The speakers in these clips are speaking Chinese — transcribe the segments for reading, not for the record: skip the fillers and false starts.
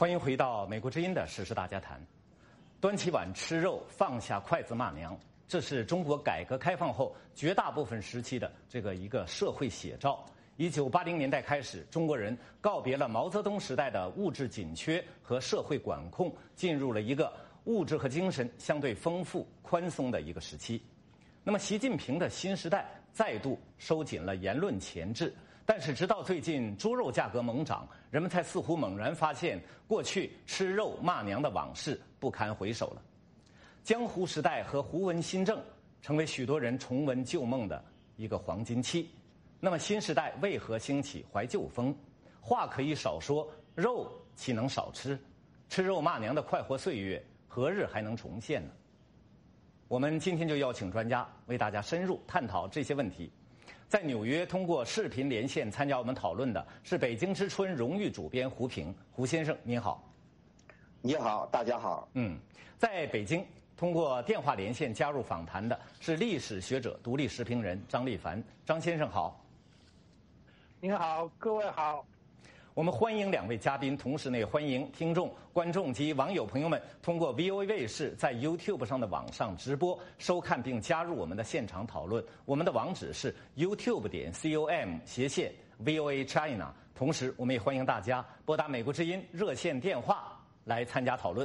欢迎回到美国之音的时事大家谈。端起碗吃肉，放下筷子骂娘，这是中国改革开放后绝大部分时期的一个社会写照。1980年代开始，中国人告别了毛泽东时代的物质紧缺和社会管控，进入了一个物质和精神相对丰富、宽松的一个时期。那么，习近平的新时代再度收紧了言论钳制。但是，直到最近猪肉价格猛涨，人们才似乎猛然发现，过去吃肉骂娘的往事不堪回首了。江湖时代和胡文新政成为许多人重温旧梦的一个黄金期。那么，新时代为何兴起怀旧风？话可以少说，肉岂能少吃？吃肉骂娘的快活岁月何日还能重现呢？我们今天就邀请专家为大家深入探讨这些问题。在纽约通过视频连线参加我们讨论的是北京之春荣誉主编胡平。胡先生您好。 你好，大家好。 在北京通过电话连线加入访谈的是历史学者、独立时评人张立凡。张先生好。 您好，各位好。 我们欢迎两位嘉宾，同时也欢迎听众、观众及网友朋友们通过 VOA 卫视在 YouTube 上的网上直播收看并加入我们的现场讨论。我们的网址是 youtube.com/VOA China。同时，我们也欢迎大家拨打美国之音热线电话来参加讨论。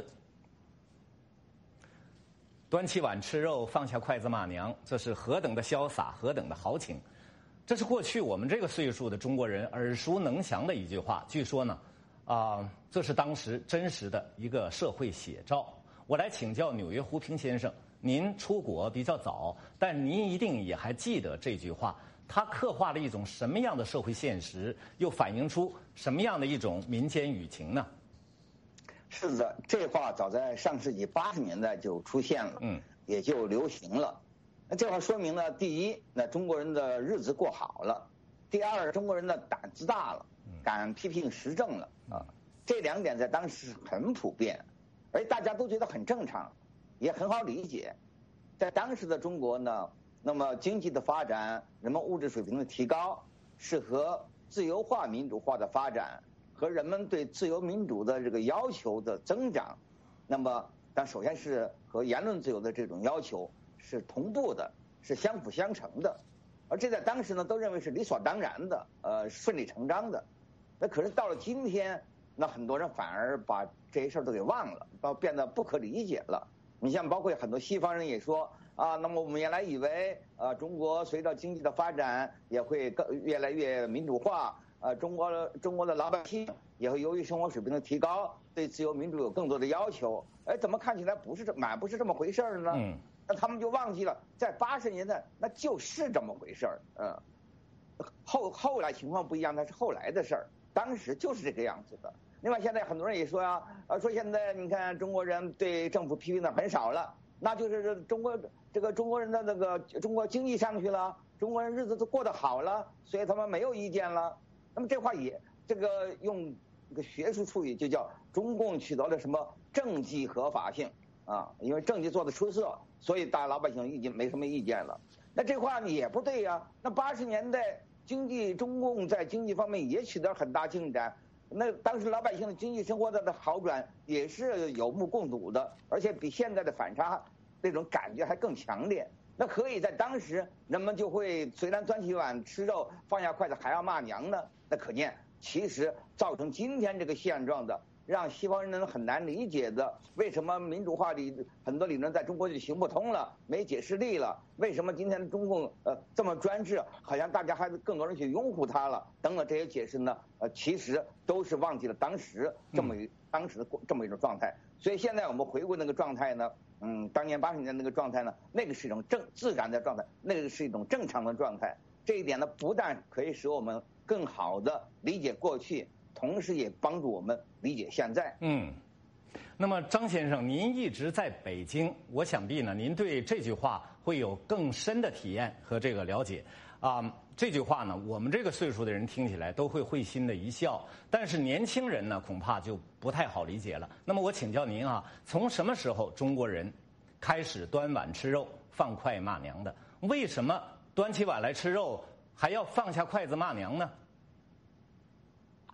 端起碗吃肉，放下筷子骂娘，这是何等的潇洒，何等的豪情！这是过去我们这个岁数的中国人耳熟能详的一句话。据说呢，这是当时真实的一个社会写照。我来请教纽约胡平先生，您出国比较早，但您一定也还记得这句话。它刻画了一种什么样的社会现实，又反映出什么样的一种民间舆情呢？ 是的，这话早在上世纪80年代就出现了，也就流行了。那这话说明呢，第一，那中国人的日子过好了；第二，中国人的胆子大了，敢批评时政了啊。这两点在当时很普遍，而大家都觉得很正常，也很好理解。在当时的中国呢，那么经济的发展、人们物质水平的提高，是和自由化、民主化的发展和人们对自由民主的这个要求的增长，那么但首先是和言论自由的这种要求是同步的，是相辅相成的，而这在当时呢都认为是理所当然的，顺理成章的。那可是到了今天，那很多人反而把这些事儿都给忘了，变得不可理解了。你像包括很多西方人也说啊，那么我们原来以为中国随着经济的发展也会越来越民主化，中国的老百姓也会由于生活水平的提高，对自由民主有更多的要求。怎么看起来不是这么回事儿呢？那他们就忘记了，在80年代那就是这么回事儿。后来情况不一样，那是后来的事儿，当时就是这个样子的。另外，现在很多人也说呀，说现在你看中国人对政府批评的很少了，那就是中国人的中国经济上去了，中国人日子都过得好了，所以他们没有意见了。那么这话也用一个学术术语就叫中共取得了什么政绩合法性啊，因为政绩做得出色，所以大老百姓没什么意见了。那这话也不对呀。那80年代中共在经济方面也取得很大进展，那当时老百姓的经济生活的好转也是有目共睹的，而且比现在的反差那种感觉还更强烈。那可以在当时人们就会虽然端起碗吃肉，放下筷子还要骂娘呢，那可见其实造成今天这个现状的，让西方人很难理解的，为什么民主化很多理论在中国就行不通了，没解释力了？为什么今天中共这么专制，好像大家还是更多人去拥护他了？等等这些解释呢，其实都是忘记了当时这么一种状态。所以现在我们回顾那个状态呢，当年80年代那个状态呢，那个是一种自然的状态，那个是一种正常的状态。这一点呢，不但可以使我们更好的理解过去，同时也帮助我们理解现在。 那么张先生，您一直在北京，我想必呢，您对这句话会有更深的体验和这个了解这句话呢，我们这个岁数的人听起来都会心的一笑，但是年轻人呢，恐怕就不太好理解了。那么我请教您从什么时候中国人开始端碗吃肉，放筷骂娘的？为什么端起碗来吃肉，还要放下筷子骂娘呢？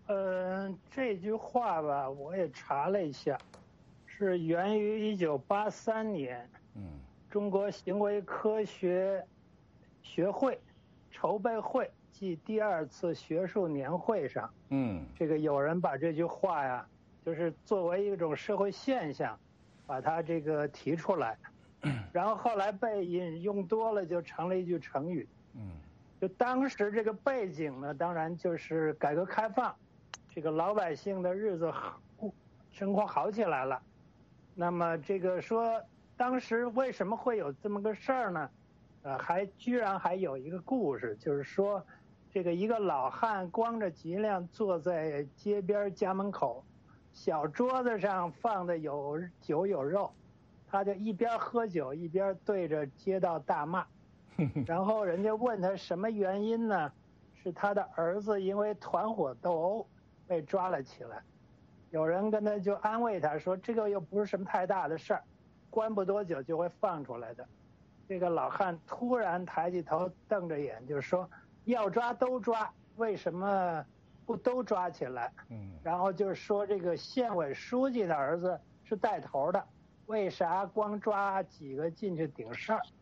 这句话吧，我也查了一下，是源于1983年，中国行为科学学会筹备会暨第2次学术年会上，这个有人把这句话呀，就是作为一种社会现象，把它这个提出来，然后后来被引用多了，就成了一句成语。就当时这个背景呢，当然就是改革开放，这个老百姓的日子生活好起来了。那么这个说当时为什么会有这么个事儿呢？居然还有一个故事，就是说这个一个老汉光着脊梁坐在街边家门口，小桌子上放的有酒有肉，他就一边喝酒一边对着街道大骂。然后人家问他什么原因呢？是他的儿子因为团伙斗殴被抓了起来。有人跟他就安慰他说，这个又不是什么太大的事儿，关不多久就会放出来的。这个老汉突然抬起头瞪着眼，就说要抓都抓，为什么不都抓起来？然后就是说这个县委书记的儿子是带头的，为啥光抓几个进去顶事儿？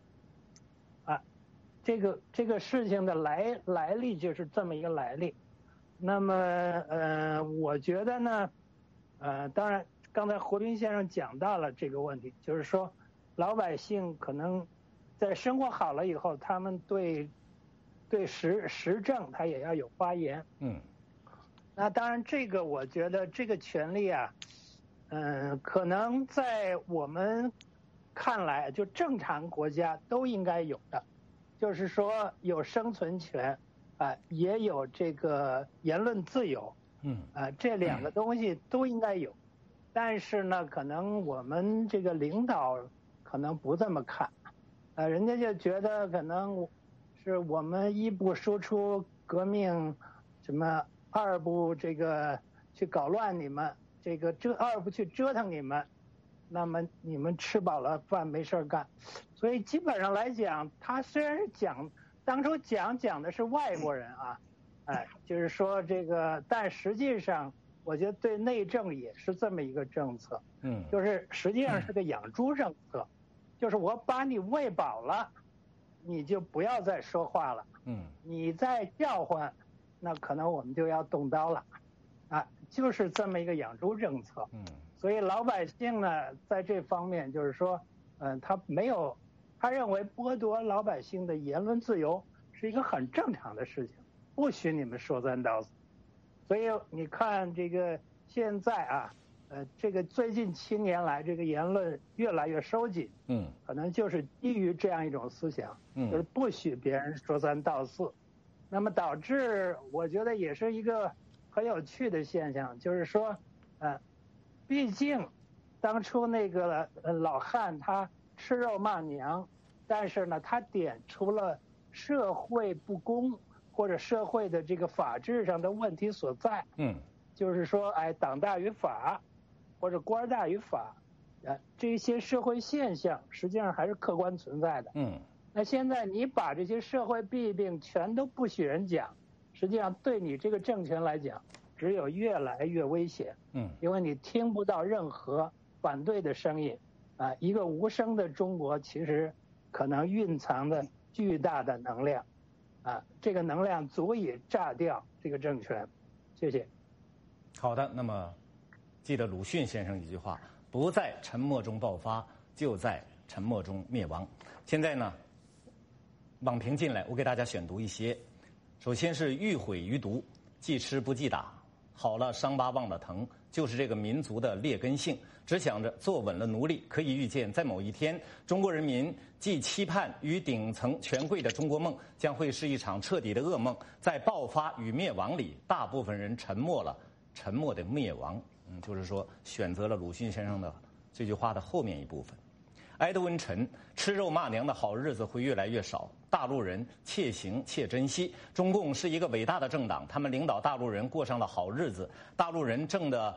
这个事情的来历就是这么一个来历。那么我觉得呢，当然刚才胡斌先生讲到了这个问题，就是说老百姓可能在生活好了以后，他们对时政他也要有发言。那当然这个我觉得这个权利啊，可能在我们看来就正常国家都应该有的。就是说有生存权，也有这个言论自由，这2个东西都应该有。但是呢，可能我们这个领导可能不这么看，人家就觉得可能是我们1不输出革命，什么2不这个去搞乱你们，这个2不去折腾你们，那么你们吃饱了饭没事干。所以基本上来讲，他虽然是当初讲的是外国人啊，就是说这个，但实际上我觉得对内政也是这么一个政策，就是实际上是个养猪政策，就是我把你喂饱了，你就不要再说话了，你再叫唤，那可能我们就要动刀了，就是这么一个养猪政策，所以老百姓呢，在这方面就是说，他认为剥夺老百姓的言论自由是一个很正常的事情，不许你们说三道四。所以你看这个现在这个最近7年来，这个言论越来越收紧，可能就是基于这样一种思想，就是不许别人说三道四。那么导致我觉得也是一个很有趣的现象，就是说，毕竟当初那个老汉他吃肉骂娘，但是呢，他点出了社会不公或者社会的这个法治上的问题所在。就是说，党大于法，或者官大于法，这些社会现象实际上还是客观存在的。那现在你把这些社会弊病全都不许人讲，实际上对你这个政权来讲，只有越来越危险。因为你听不到任何反对的声音。一个无声的中国其实可能蕴藏的巨大的能量，这个能量足以炸掉这个政权。谢谢。 好的，那么记得鲁迅先生一句话：不在沉默中爆发，就在沉默中灭亡。现在呢，网评进来，我给大家选读一些。首先是欲毁于毒，既吃不记打，好了伤疤忘了疼，就是这个民族的劣根性，只想着坐稳了奴隶，可以预见在某一天，中国人民既期盼与顶层权贵的中国梦将会是一场彻底的噩梦，在爆发与灭亡里，大部分人沉默了，沉默的灭亡。就是说选择了鲁迅先生的这句话的后面一部分。埃德温·陈，吃肉骂娘的好日子会越来越少，大陆人且行且珍惜。中共是一个伟大的政党，他们领导大陆人过上了好日子。大陆人挣着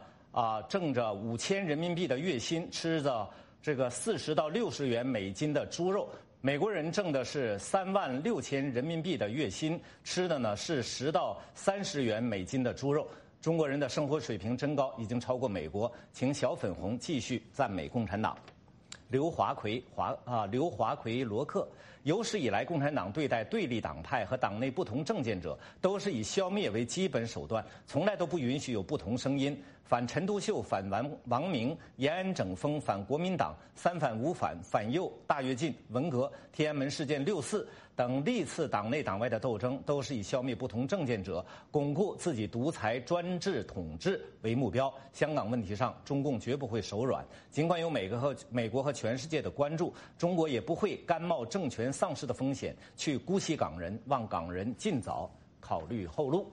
5000人民币的月薪，吃着这个40到60元美金的猪肉。美国人挣的是36000人民币的月薪，吃的呢是10到30元美金的猪肉。 中国人的生活水平真高，已经超过美国。请小粉红继续赞美共产党。刘华奎罗克，有史以来，共产党对待对立党派和党内不同政见者，都是以消灭为基本手段，从来都不允许有不同声音。反陈独秀、反王明、延安整风、反国民党、三反五反、反右、大跃进、文革、天安门事件6·4等历次党内党外的斗争，都是以消灭不同政见者、巩固自己独裁专制统治为目标。香港问题上，中共绝不会手软，尽管有美国和全世界的关注，中国也不会甘冒政权丧失的风险去姑息港人，望港人尽早考虑后路。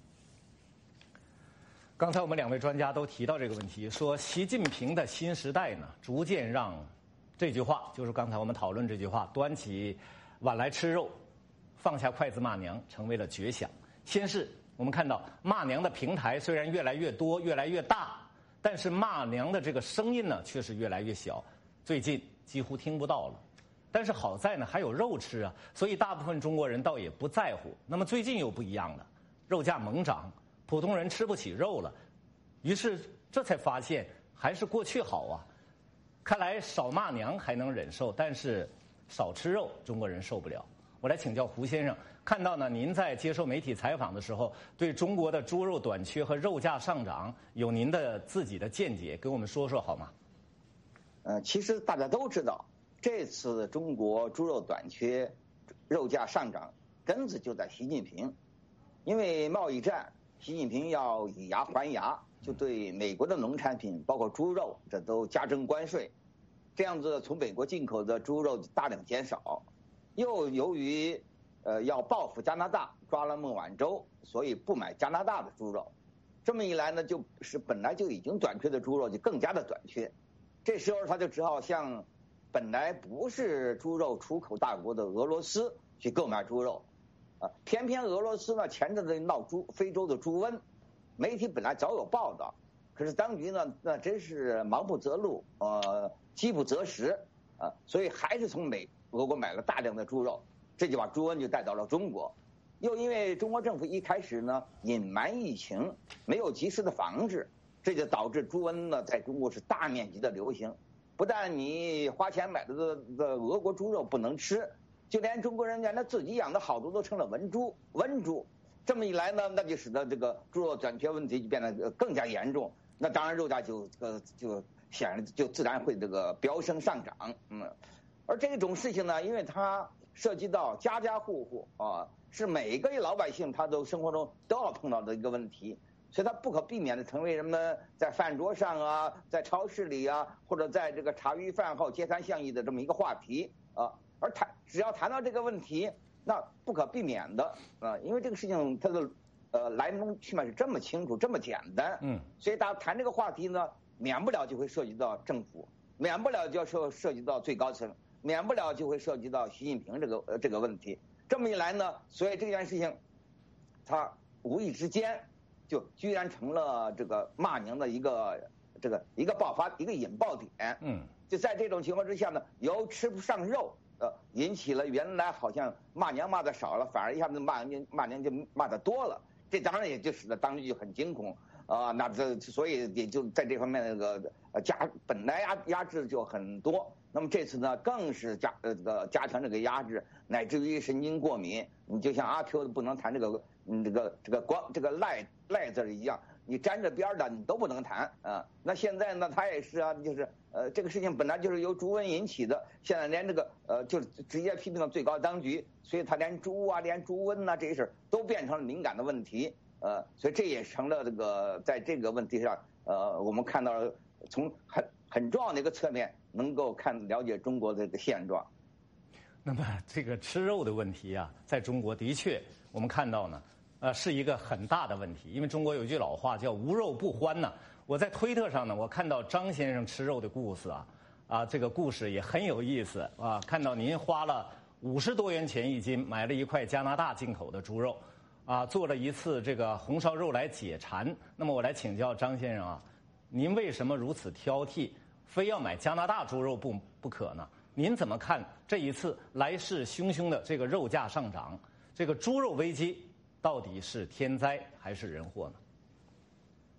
刚才我们2位专家都提到这个问题，说习近平的新时代呢，逐渐让这句话，就是刚才我们讨论这句话，端起碗来吃肉，放下筷子骂娘，成为了绝响。先是我们看到骂娘的平台虽然越来越多、越来越大，但是骂娘的这个声音呢，却是越来越小，最近几乎听不到了。但是好在呢，还有肉吃啊，所以大部分中国人倒也不在乎。那么最近又不一样了，肉价猛涨，普通人吃不起肉了，于是这才发现还是过去好啊。看来少骂娘还能忍受，但是少吃肉中国人受不了。我来请教胡先生，看到呢您在接受媒体采访的时候，对中国的猪肉短缺和肉价上涨有您的自己的见解，跟我们说说好吗？ 其实大家都知道，这次中国猪肉短缺、肉价上涨，根子就在习近平。因为贸易战，习近平要以牙还牙，就对美国的农产品，包括猪肉，这都加征关税。这样子从美国进口的猪肉大量减少。又由于要报复加拿大，抓了孟晚舟，所以不买加拿大的猪肉。这么一来呢，就是本来就已经短缺的猪肉就更加的短缺。这时候他就只好向本来不是猪肉出口大国的俄罗斯去购买猪肉，偏偏俄罗斯呢前阵子闹非洲的猪瘟，媒体本来早有报道，可是当局呢那真是忙不择路，饥不择食，所以还是从俄国买了大量的猪肉，这就把猪瘟就带到了中国。又因为中国政府一开始呢隐瞒疫情，没有及时的防治，这就导致猪瘟呢在中国是大面积的流行。不但你花钱买的俄国猪肉不能吃，就连中国人原来自己养的好多都成了瘟猪。这么一来呢，那就使得这个猪肉短缺问题就变得更加严重。那当然肉价就显然就自然会这个飙升上涨。而这种事情呢，因为它涉及到家家户户是每一个老百姓他都生活中都要碰到的一个问题，所以它不可避免的成为人们在饭桌上啊，在超市里啊，或者在这个茶余饭后街谈巷议的这么一个话题而只要谈到这个问题，那不可避免的因为这个事情它的来龙去脉是这么清楚这么简单，所以大家谈这个话题呢，免不了就会涉及到政府，免不了就要涉及到最高层，免不了就会涉及到习近平这个问题。这么一来呢，所以这件事情它无意之间就居然成了这个骂娘的一个爆发一个引爆点。就在这种情况之下呢，由吃不上肉引起了原来好像骂娘骂的少了，反而一下子骂娘就骂的多了。这当然也就使得当局就很惊恐那所以也就在这方面那个本来压制就很多，那么这次呢更是加强这个压制，乃至于神经过敏。你就像阿 Q 不能谈这个赖字一样，你沾着边的你都不能谈那现在呢他也是就是这个事情本来就是由猪瘟引起的，现在连这个就直接批评到最高当局，所以他连猪连猪瘟这些事都变成了敏感的问题。所以这也成了这个在这个问题上我们看到从很重要的一个侧面能够了解中国的这个现状。 那么这个吃肉的问题在中国的确我们看到呢是一个很大的问题，因为中国有一句老话叫无肉不欢呢。我在推特上呢，我看到张先生吃肉的故事这个故事也很有意思看到您花了50多元钱1斤买了一块加拿大进口的猪肉做了一次这个红烧肉来解馋。那么我来请教张先生您为什么如此挑剔，非要买加拿大猪肉不可呢？您怎么看这一次来势汹汹的这个肉价上涨？这个猪肉危机到底是天灾还是人祸呢？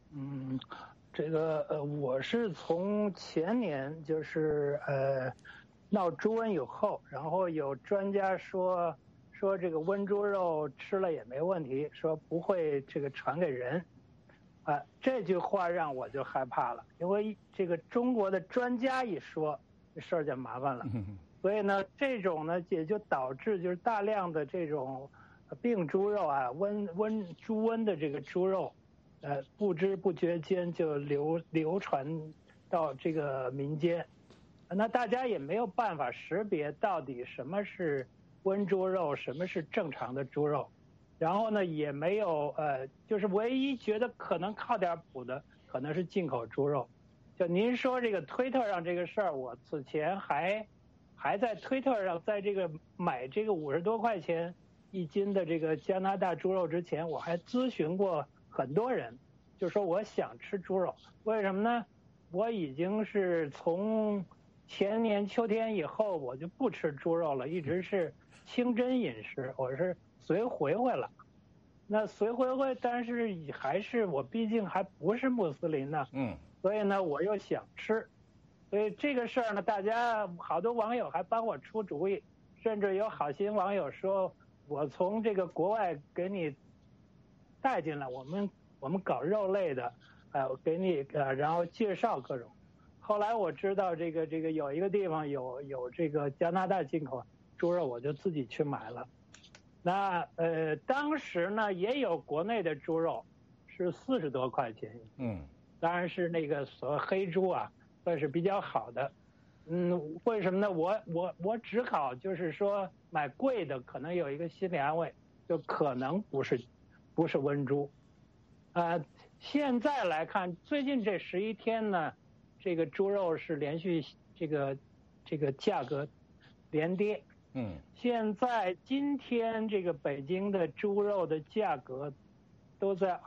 这个我是从前年就是闹猪瘟以后，然后有专家说这个温猪肉吃了也没问题，说不会这个传给人，这句话让我就害怕了，因为这个中国的专家一说，这事儿就麻烦了。所以呢，这种呢也就导致就是大量的这种病猪肉啊，猪瘟的这个猪肉，不知不觉间就流传到这个民间，那大家也没有办法识别到底什么是温猪肉，什么是正常的猪肉，然后呢也没有就是唯一觉得可能靠点谱的，可能是进口猪肉。就您说这个推特上这个事儿，我此前还在推特上，在这个买这个50多块钱1斤的这个加拿大猪肉之前，我还咨询过很多人，就说我想吃猪肉，为什么呢？我已经是从前年秋天以后，我就不吃猪肉了，一直是清真饮食，我是随回回了。那随回回，但是还是我毕竟还不是穆斯林呢，所以呢我又想吃。所以这个事儿呢，大家好多网友还帮我出主意，甚至有好心网友说，我从这个国外给你带进来，我们搞肉类的，给你然后介绍各种。后来我知道这个有一个地方有这个加拿大进口猪肉，我就自己去买了。那当时呢也有国内的猪肉，是40多块钱，当然是那个所谓黑猪啊。算是比较好的，为什么呢？我只考就是说买贵的，可能有一个心理安慰，就可能不是温猪，现在来看，最近这11天呢，这个猪肉是连续这个价格连跌，现在今天这个北京的猪肉的价格都在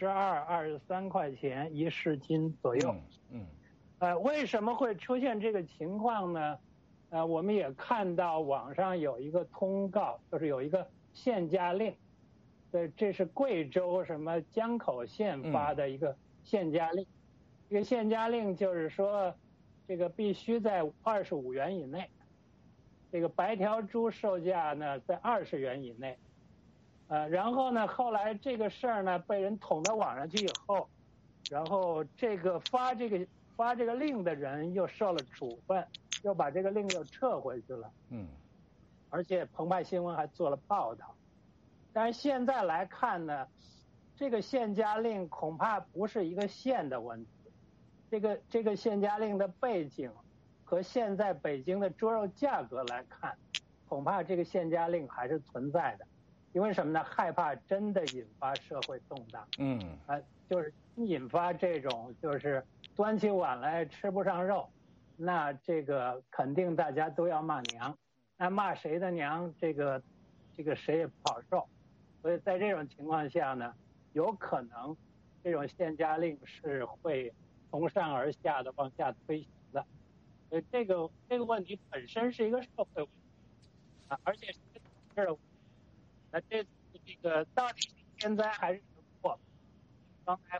22、23块钱1市斤左右，为什么会出现这个情况呢？我们也看到网上有一个通告，就是有一个限价令，这是贵州什么江口县发的一个限价令，这个限价令就是说，这个必须在25元以内，这个白条猪售价呢在20元以内，然后呢，后来这个事儿呢被人捅到网上去以后，然后这个发这个令的人又受了处分，又把这个令又撤回去了。而且澎湃新闻还做了报道。但是现在来看呢，这个限价令恐怕不是一个县的问题。这个限价令的背景和现在北京的猪肉价格来看，恐怕这个限价令还是存在的。因为什么呢？害怕真的引发社会动荡。就是引发这种就是端起碗来吃不上肉，那这个肯定大家都要骂娘，那骂谁的娘，这个谁也不好受。所以在这种情况下呢，有可能这种限价令是会从上而下的往下推行的。所以这个问题本身是一个社会问题而且是一个政治问题。那这个到底是天灾还是人祸？刚才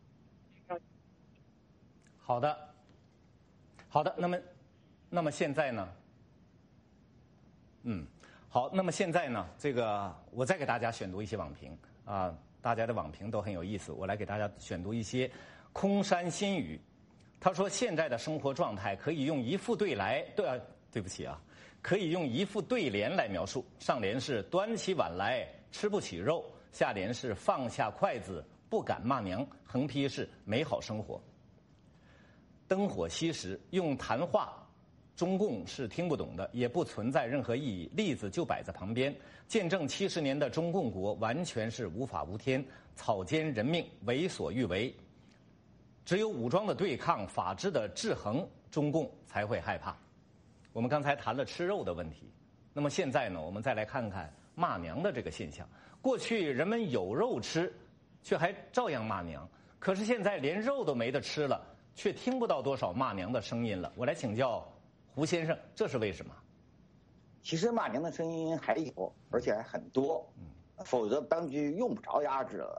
好的，那么现在呢？好，那么现在呢？这个我再给大家选读一些网评啊，大家的网评都很有意思，我来给大家选读一些。空山新语，他说现在的生活状态可以用一副对不起啊，可以用一副对联来描述。上联是端起碗来吃不起肉，下联是放下筷子不敢骂娘，横批是美好生活。灯火熄时，用谈话，中共是听不懂的，也不存在任何意义。例子就摆在旁边，见证70年的中共国完全是无法无天，草菅人命，为所欲为。只有武装的对抗，法治的制衡，中共才会害怕。我们刚才谈了吃肉的问题，那么现在呢，我们再来看看骂娘的这个现象。过去人们有肉吃，却还照样骂娘，可是现在连肉都没得吃了，却听不到多少骂娘的声音了。我来请教胡先生，这是为什么？ 其实骂娘的声音还有，而且还很多，否则当局用不着压制了。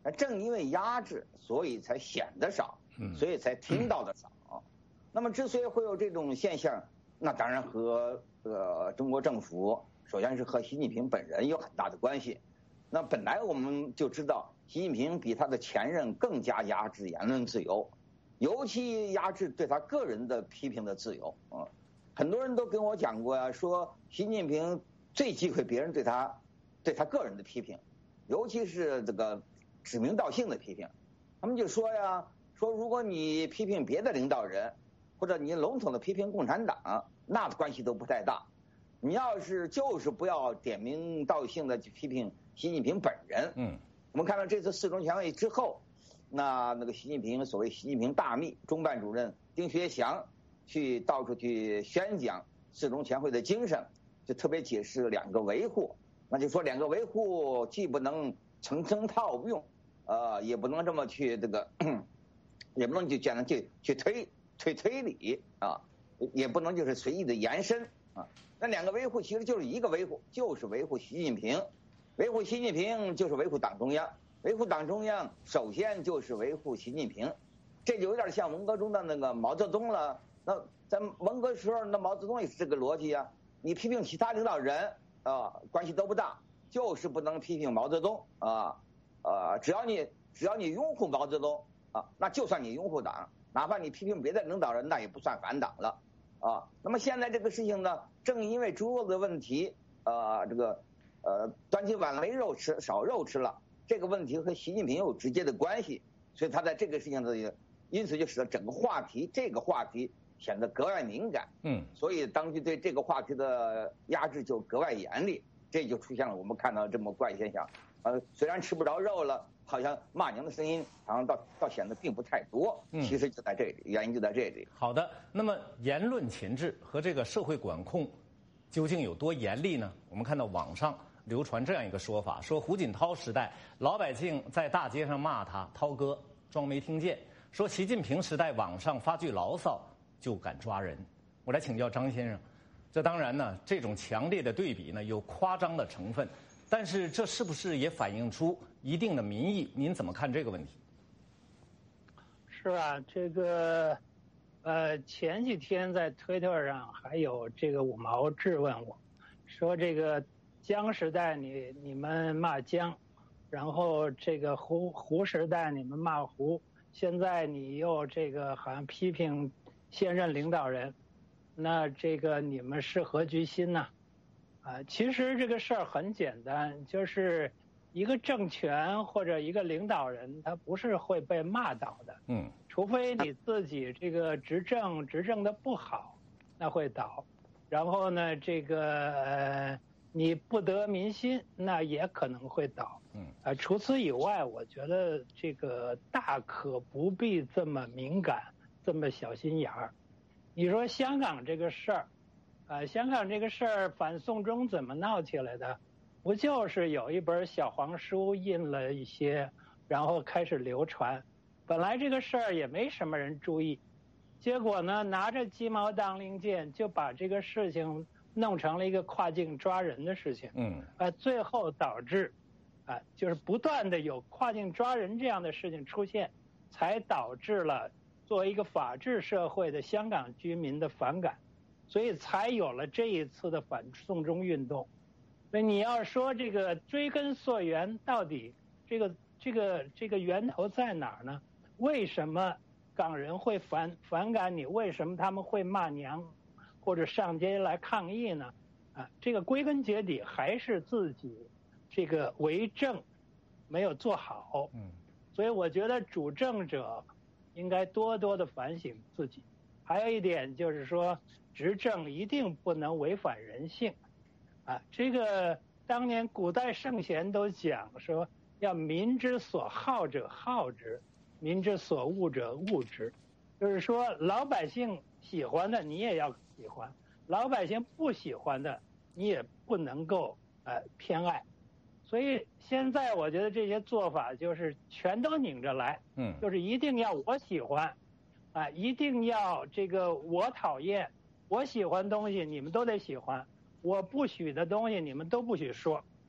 正因为压制，所以才显得少，所以才听到的少。那么之所以会有这种现象，那当然和中国政府，首先是和习近平本人有很大的关系。那本来我们就知道，习近平比他的前任更加压制言论自由，尤其压制对他个人的批评的自由。很多人都跟我讲过呀，说习近平最忌讳别人对他个人的批评，尤其是这个指名道姓的批评。他们就说呀，说如果你批评别的领导人，或者你笼统的批评共产党，那关系都不太大。你要是就是不要点名道姓的去批评习近平本人。我们看到这次四中全会之后，那个习近平所谓习近平大秘中办主任丁薛祥去到处去宣讲四中全会的精神，就特别解释两个维护。那就说两个维护既不能层层套用，也不能这么去这个，也不能就简单去推理啊，也不能就是随意的延伸啊。那两个维护其实就是一个维护，就是维护习近平。维护习近平就是维护党中央，维护党中央首先就是维护习近平。这就有点像文革中的那个毛泽东了。那在文革时候，那毛泽东也是这个逻辑啊。你批评其他领导人关系都不大，就是不能批评毛泽东啊。只要你拥护毛泽东啊，那就算你拥护党，哪怕你批评别的领导人，那也不算反党了啊。那么现在这个事情呢，正因为猪肉的问题，端起碗没肉吃，少肉吃了，这个问题和习近平有直接的关系，所以他在这个事情的，因此就使得整个这个话题显得格外敏感。所以当局对这个话题的压制就格外严厉，这就出现了我们看到这么怪现象。虽然吃不着肉了，好像骂娘的声音好像倒显得并不太多。其实就在这里，原因就在这里。 好的，那么言论钳制和这个社会管控究竟有多严厉呢？我们看到网上流传这样一个说法，说胡锦涛时代老百姓在大街上骂他涛哥装没听见，说习近平时代网上发句牢骚就敢抓人。我来请教张先生，这当然呢，这种强烈的对比呢有夸张的成分，但是这是不是也反映出一定的民意？您怎么看这个问题？ 是吧？这个前几天在推特上还有这个五毛质问我，说这个江时代你们骂江，然后这个胡时代你们骂胡，现在你又这个好像批评现任领导人，那这个你们是何居心呢？其实这个事儿很简单，就是一个政权或者一个领导人，他不是会被骂倒的。除非你自己这个执政的不好，那会倒。然后呢，这个你不得民心，那也可能会倒。除此以外，我觉得这个大可不必这么敏感，这么小心眼儿。你说香港这个事儿，香港这个事儿反送中怎么闹起来的？不就是有一本小黄书印了一些，然后开始流传。本来这个事儿也没什么人注意，结果呢，拿着鸡毛当令箭，就把这个事情弄成了一个跨境抓人的事情。最后导致就是不断的有跨境抓人这样的事情出现，才导致了作为一个法治社会的香港居民的反感，所以才有了这一次的反送中运动。所以你要说这个追根溯源，到底这个源头在哪儿呢？为什么港人会反感你？为什么他们会骂娘，或者上街来抗议呢？这个归根结底还是自己这个为政没有做好。所以我觉得主政者应该多多的反省自己。还有一点就是说，执政一定不能违反人性。这个当年古代圣贤都讲说，要民之所好者好之，民之所恶者恶之。就是说，老百姓喜欢的你也要喜欢，老百姓不喜欢的你也不能够偏爱。所以现在我觉得这些做法就是全都拧着来。就是一定要我喜欢，一定要这个我讨厌，我喜欢东西你们都得喜欢，我不许的东西你们都不许说。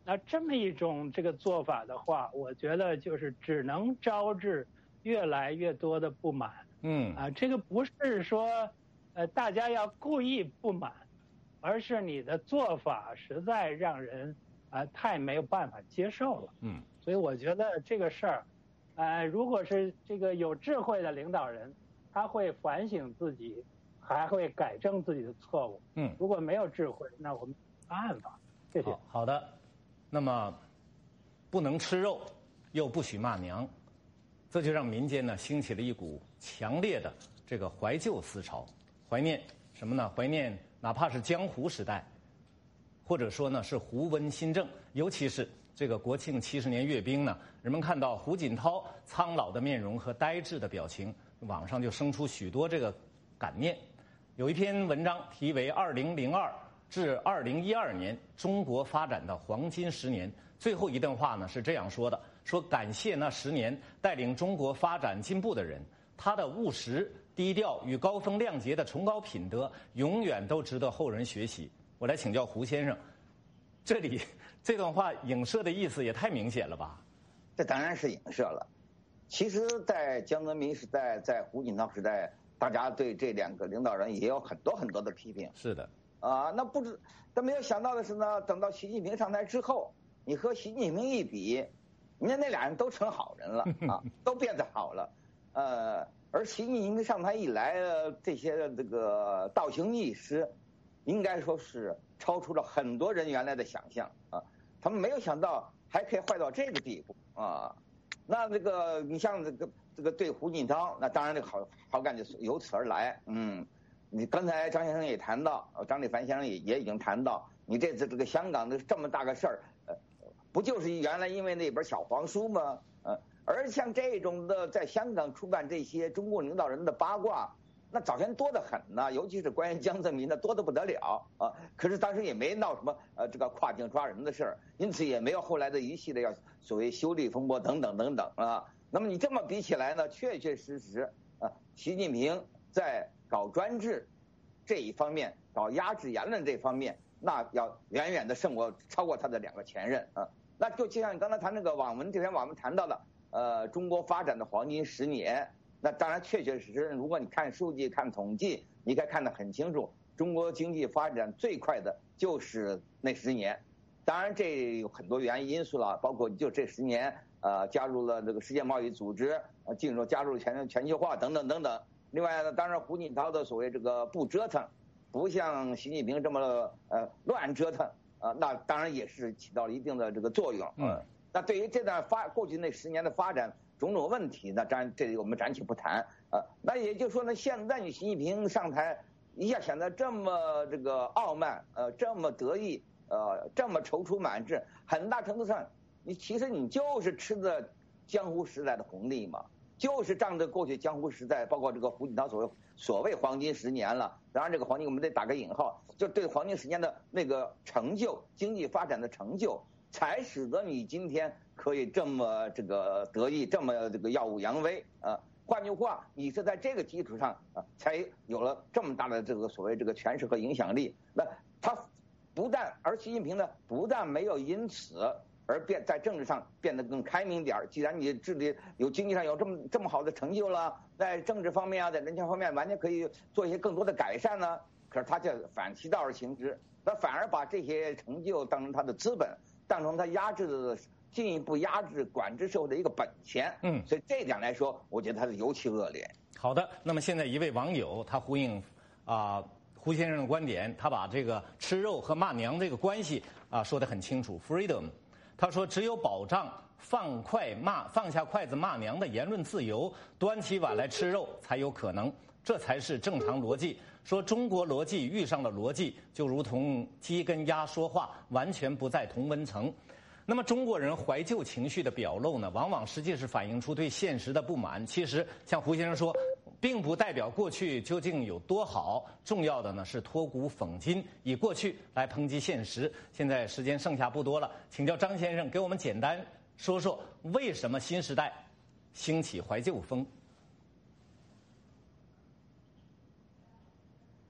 那这么一种这个做法的话，我觉得就是只能招致越来越多的不满。这个不是说大家要故意不满，而是你的做法实在让人太没有办法接受了。所以我觉得这个事儿，如果是这个有智慧的领导人，他会反省自己，还会改正自己的错误。如果没有智慧，那我们没办法。谢谢。 好的。那么，不能吃肉，又不许骂娘，这就让民间呢兴起了一股强烈的这个怀旧思潮，怀念什么呢？怀念哪怕是江湖时代，或者说呢是胡温新政，尤其是这个国庆70年阅兵呢，人们看到胡锦涛苍老的面容和呆滞的表情，网上就生出许多这个感念。有一篇文章题为《2002至2012年中国发展的黄金10年》，最后一段话呢是这样说的：说感谢那10年带领中国发展进步的人，他的务实、低调与高风亮节的崇高品德，永远都值得后人学习。我来请教胡先生，这里这段话影射的意思也太明显了吧？ 这当然是影射了。其实，在江泽民时代，在胡锦涛时代，大家对这2个领导人也有很多很多的批评。 是的。 但没有想到的是呢，等到习近平上台之后，你和习近平一比，人家那俩人都成好人了都变得好了。而习近平上台以来，这些这个倒行逆施，应该说是超出了很多人原来的想象他们没有想到还可以坏到这个地步那这个你像这个对胡锦涛，那当然这个好感就由此而来。你刚才张先生也谈到，张立凡先生也已经谈到，你这次这个香港的这么大个事儿，不就是原来因为那本小黄书吗？而像这种的在香港出版这些中国领导人的八卦，那早先多得很呢，尤其是关于江泽民的多得不得了可是当时也没闹什么这个跨境抓人的事儿，因此也没有后来的一系列要所谓修例风波等等等等那么你这么比起来呢，确确实实习近平在搞专制这一方面，搞压制言论这方面，那要远远的超过他的2个前任那就像你刚才谈那个这篇网文谈到的中国发展的黄金10年，那当然确确实实，如果你看数据看统计，你可以看得很清楚，中国经济发展最快的就是那10年。当然这有很多原因素了，包括就这10年加入了这个世界贸易组织，加入全球化等等等等。另外呢，当然胡锦涛的所谓这个不折腾，不像习近平这么乱折腾那当然也是起到了一定的这个作用那对于这段过去那10年的发展种种问题，那当然这里我们暂且不谈那也就是说呢，现在你习近平上台一下显得这么这个傲慢这么得意这么踌躇满志，很大程度上其实你就是吃的江湖时代的红利嘛，就是仗着过去江湖时代，包括这个胡锦涛所谓黄金10年了，当然这个黄金我们得打个引号，就对黄金10年的那个成就，经济发展的成就，才使得你今天可以这么这个得意，这么这个耀武扬威换句话，你是在这个基础上才有了这么大的这个所谓这个权势和影响力。那他而习近平呢，不但没有因此而在政治上变得更开明点，既然你治理有经济上有这么好的成就了，在政治方面在人权方面完全可以做一些更多的改善呢。可是他就反其道而行之，他反而把这些成就当成他的资本，当成他进一步压制管制社会的一个本钱。所以这一点来说，我觉得他是尤其恶劣。 好的，那么现在一位网友他呼应胡先生的观点，他把这个吃肉和骂娘这个关系说得很清楚。Freedom， 他说只有保障放下筷子骂娘的言论自由，端起碗来吃肉才有可能，这才是正常逻辑。说中国逻辑遇上了逻辑，就如同鸡跟鸭说话，完全不在同温层。那么中国人怀旧情绪的表露呢，往往实际是反映出对现实的不满。其实像胡先生说，并不代表过去究竟有多好，重要的呢是脱古讽今，以过去来抨击现实。现在时间剩下不多了，请教张先生给我们简单说说为什么新时代兴起怀旧风。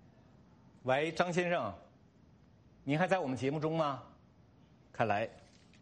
喂，张先生，您还在我们节目中吗？看来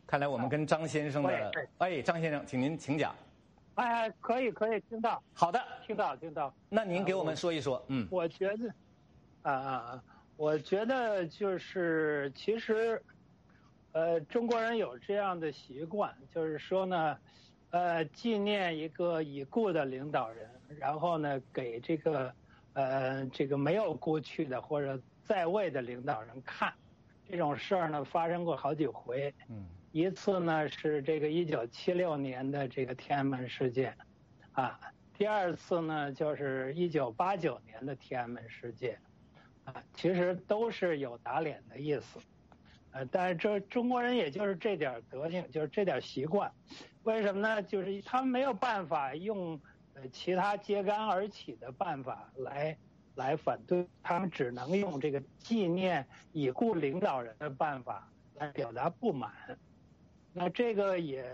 看来我们跟张先生的，张先生，请您请讲。 可以听到。 好的， 听到。 那您给我们说一说， 我觉得，我觉得就是其实，中国人有这样的习惯，就是说呢，纪念一个已故的领导人，然后呢，给这个没有故去的或者在位的领导人看。这种事儿呢发生过好几回，一次呢是这个1976年的这个天安门事件，第二次呢就是1989年的天安门事件，其实都是有打脸的意思，但是这中国人也就是这点德行，就是这点习惯，为什么呢？就是他们没有办法用其他揭竿而起的办法来反对，他们只能用这个纪念已故领导人的办法来表达不满。那这个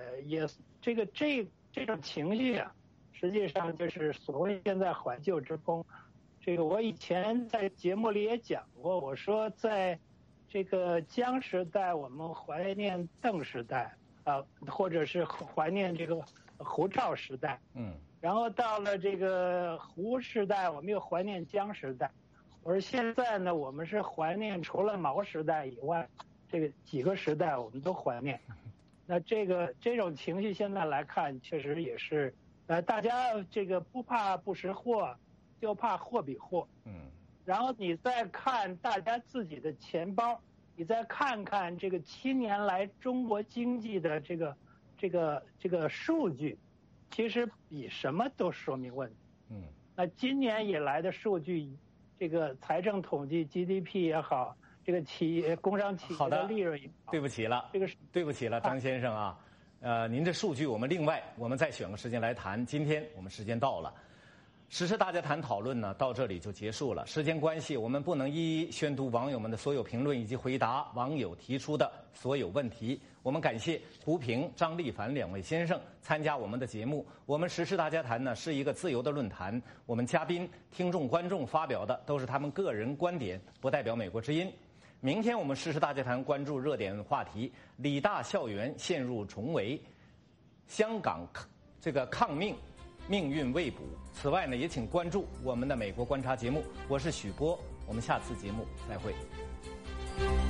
这种情绪啊，实际上就是所谓现在怀旧之风。这个我以前在节目里也讲过，我说在这个江时代我们怀念邓时代或者是怀念这个胡赵时代，然后到了这个胡时代，我们又怀念江时代。我说现在呢，我们是怀念除了毛时代以外，这个几个时代我们都怀念。那这种情绪现在来看，确实也是，大家这个不怕不识货，就怕货比货。然后你再看大家自己的钱包，你再看看这个7年来中国经济的这个数据。其实比什么都说明问题。那今年以来的数据，这个财政统计 GDP 也好，这个工商企业的利润也好。 对不起了，张先生啊，您这数据我们再选个时间来谈。今天我们时间到了，时事大家谈讨论呢到这里就结束了。时间关系，我们不能一一宣读网友们的所有评论以及回答网友提出的所有问题。我们感谢胡平、张立凡2位先生参加我们的节目。我们时事大家谈呢是一个自由的论坛，我们嘉宾、听众、观众发表的都是他们个人观点，不代表美国之音。明天我们时事大家谈关注热点话题：理大校园陷入重围，香港抗命命运未卜。此外呢，也请关注我们的美国观察节目。我是许波，我们下次节目再会。